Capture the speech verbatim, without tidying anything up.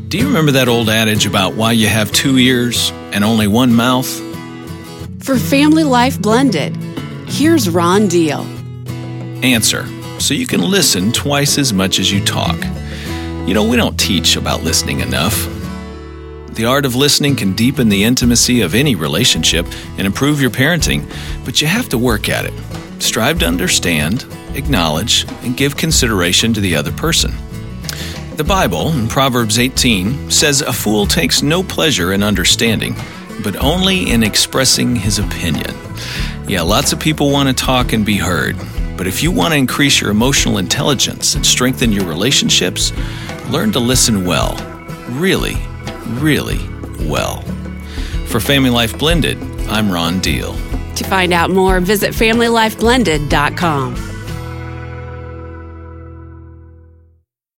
Do you remember that old adage about why you have two ears and only one mouth? For Family Life Blended, here's Ron Deal. Answer: so you can listen twice as much as you talk. You know, we don't teach about listening enough. The art of listening can deepen the intimacy of any relationship and improve your parenting, but you have to work at it. Strive to understand, acknowledge, and give consideration to the other person. The Bible, in Proverbs eighteen, says a fool takes no pleasure in understanding, but only in expressing his opinion. Yeah, lots of people want to talk and be heard, but if you want to increase your emotional intelligence and strengthen your relationships, learn to listen well. Really, really well. For Family Life Blended, I'm Ron Deal. To find out more, visit family life blended dot com.